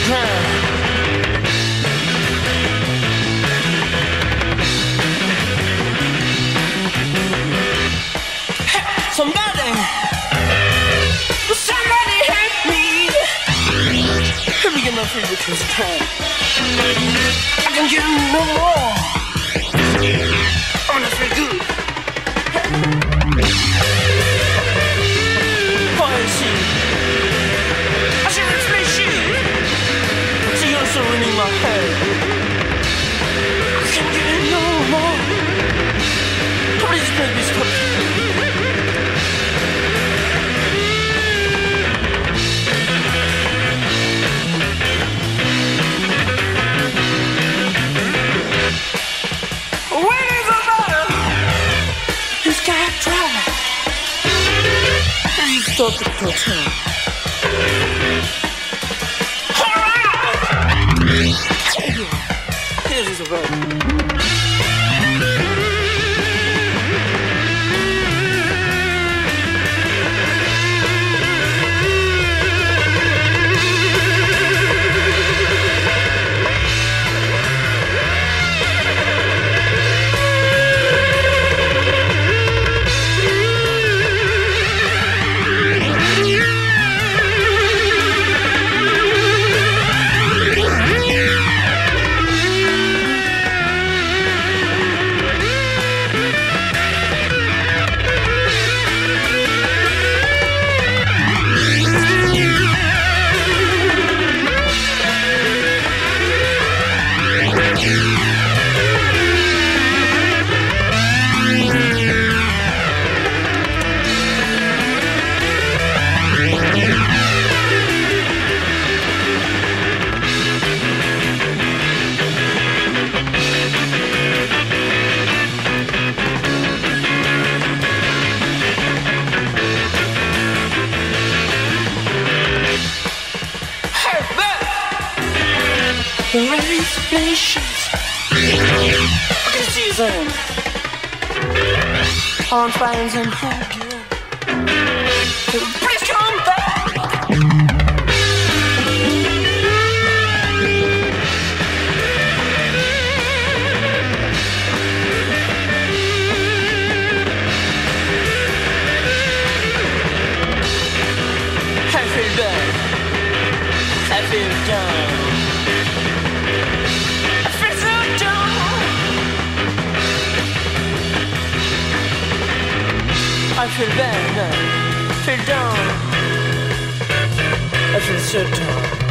ground. Somebody help me. Help me get my favorite twist time. I can get no more. I'm gonna feel good. Oh, I see. I should replace you. So you're also ruining my head. I can't get it no more. Please make me stop. Stop the cartoon. Alright! Here's the verb. The race nations. I can see them on fires and home. Please come back. I feel bad. I feel down. I feel bad, I feel down, I feel so down.